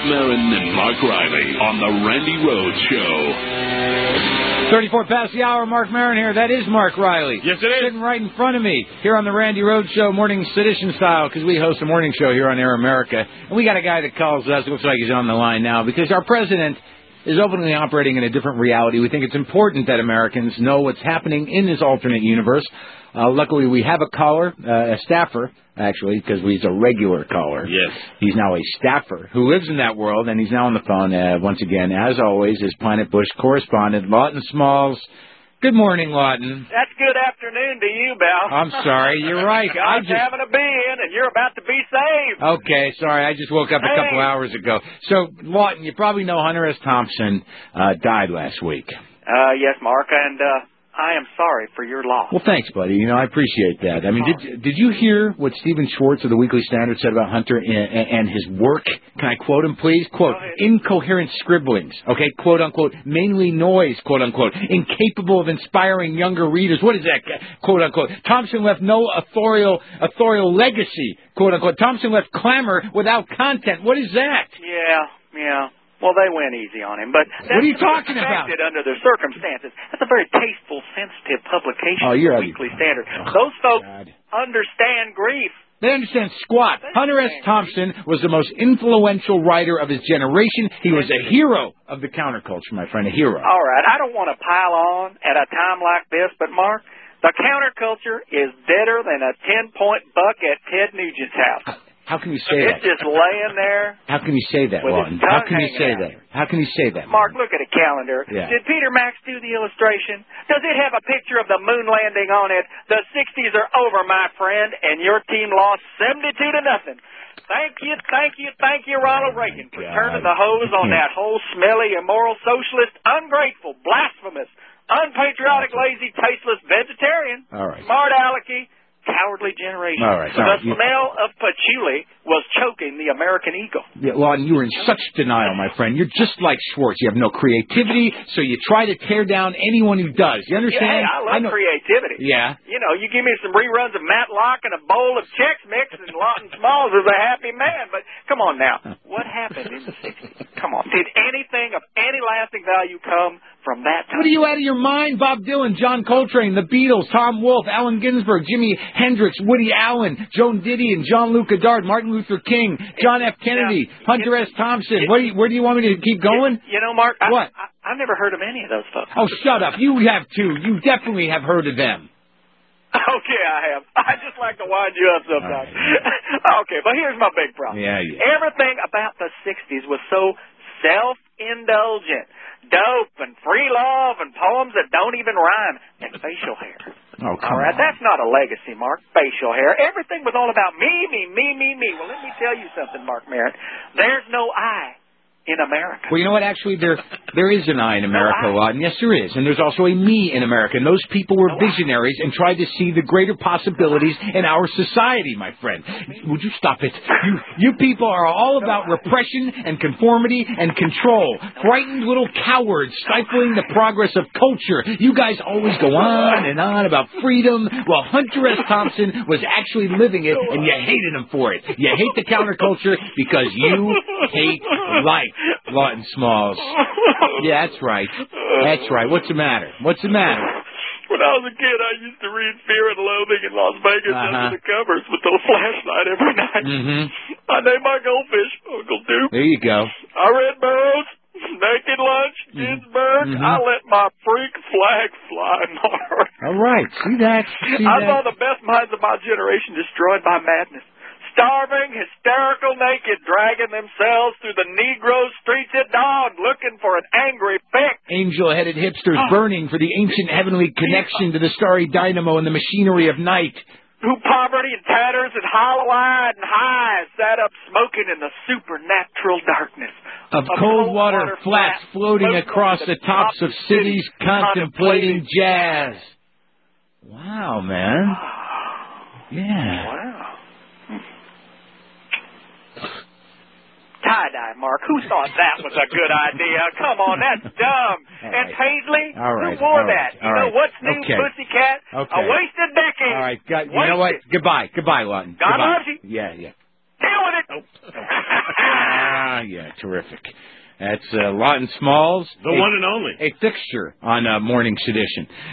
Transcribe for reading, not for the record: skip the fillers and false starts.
Marin and Mark Riley on The Randy Rhoads Show. 34 past the hour, Mark Marin here. That is Mark Riley. Yes, it is. Sitting right in front of me here on The Randy Rhoads Show, morning sedition style, because we host a morning show here on Air America. And we got a guy that calls us. It looks like he's on the line now, because our president is openly operating in a different reality. We think it's important that Americans know what's happening in this alternate universe. Luckily, we have a caller, a staffer, actually, because he's a regular caller. Yes. He's now a staffer who lives in that world, and he's now on the phone once again, as always, is Planet Bush correspondent Lawton Smalls. Good morning, Lawton. That's good afternoon to you, Bal. I'm sorry, you're right. I was having a be-in, and you're about to be saved. Okay, sorry, I just woke up a couple hours ago. So, Lawton, you probably know Hunter S. Thompson died last week. Yes, Mark, and I am sorry for your loss. Well, thanks, buddy. You know, I appreciate that. I mean, did you hear what Stephen Schwartz of the Weekly Standard said about Hunter and his work? Can I quote him, please? Quote, incoherent scribblings, okay, quote, unquote, mainly noise, quote, unquote, incapable of inspiring younger readers. What is that, quote, unquote? Thompson left no authorial legacy, quote, unquote. Thompson left clamor without content. What is that? Yeah. Well, they went easy on him, but that's what are you talking about? Under the circumstances, that's a very tasteful, sensitive publication. You're Weekly Standard. Those folks understand grief. They understand squat. Hunter S. Thompson was the most influential writer of his generation. He was a hero of the counterculture, my friend, a hero. All right, I don't want to pile on at a time like this, but Mark, the counterculture is deader than a 10-point buck at Ted Nugent's house. How can you say that? It's just laying there. How can you say that, Lawton? How can you say that? How can you say that? Mark, look at a calendar. Yeah. Did Peter Max do the illustration? Does it have a picture of the moon landing on it? The 60s are over, my friend, and your team lost 72-0. Thank you, Ronald Reagan, for turning the hose on that whole smelly, immoral, socialist, ungrateful, blasphemous, unpatriotic, lazy, tasteless vegetarian. All right. Smart alecky. Cowardly generation. All right. The smell of patchouli was choking the American eagle. Yeah, Lawton, you were in such denial, my friend. You're just like Schwartz. You have no creativity, so you try to tear down anyone who does. You understand? Yeah, I love creativity. Yeah. You know, you give me some reruns of Matlock and a bowl of Chex Mix, and Lawton Smalls is a happy man. But come on now, what happened in the 60s? Come on. Did anything of any lasting value come from that time? What are you out of your mind? Bob Dylan, John Coltrane, the Beatles, Tom Wolfe, Allen Ginsberg, Jimi Hendrix, Woody Allen, Joan Didion, Jean-Luc Godard, Martin Luther King, John F. Kennedy, Hunter S. Thompson. Where do you want me to keep going? You know, Mark, what? I've never heard of any of those folks. Oh, shut up. You have too. You definitely have heard of them. Okay, I have. I just like to wind you up sometimes. Right. Okay, but here's my big problem. Yeah. Everything about the 60s was so self-indulgent. Dope and free love and poems that don't even rhyme and facial hair. Oh, come all right, on. That's not a legacy, Mark. Facial hair. Everything was all about me. Well, let me tell you something, Mark Merritt. There's no I in America. Well, you know what? Actually, there is an I in America, Lawton. Yes, there is. And there's also a me in America. And those people were visionaries and tried to see the greater possibilities in our society, my friend. Would you stop it? You people are all about repression and conformity and control. Frightened little cowards stifling the progress of culture. You guys always go on and on about freedom, while Hunter S. Thompson was actually living it, and you hated him for it. You hate the counterculture because you hate life. Lawton Smalls. Yeah, that's right. That's right. What's the matter? When I was a kid, I used to read Fear and Loathing in Las Vegas under the covers with a flashlight every night. Mm-hmm. I named my goldfish Uncle Duke. There you go. I read Burroughs, Naked Lunch, Ginsberg. Mm-hmm. I let my freak flag fly, Mark. All right. See that? I saw the best minds of my generation destroyed by madness. Starving, hysterical, naked, dragging themselves through the Negro streets at dawn, looking for an angry fix. Angel-headed hipsters burning for the ancient heavenly connection to the starry dynamo and the machinery of night. Who poverty and tatters and hollow-eyed and high sat up smoking in the supernatural darkness of cold water flats floating across the tops of cities, contemplating jazz. Wow, man. Yeah. Wow. Tie-dye, Mark. Who thought that was a good idea? Come on, that's dumb. And Paisley? Who wore that? You know what's new, Pussycat? A wasted decade. All right. You know what? Goodbye, Lawton. God loves you. Yeah. Deal with it. Yeah, terrific. That's Lawton Smalls. The one and only. A fixture on Morning Sedition.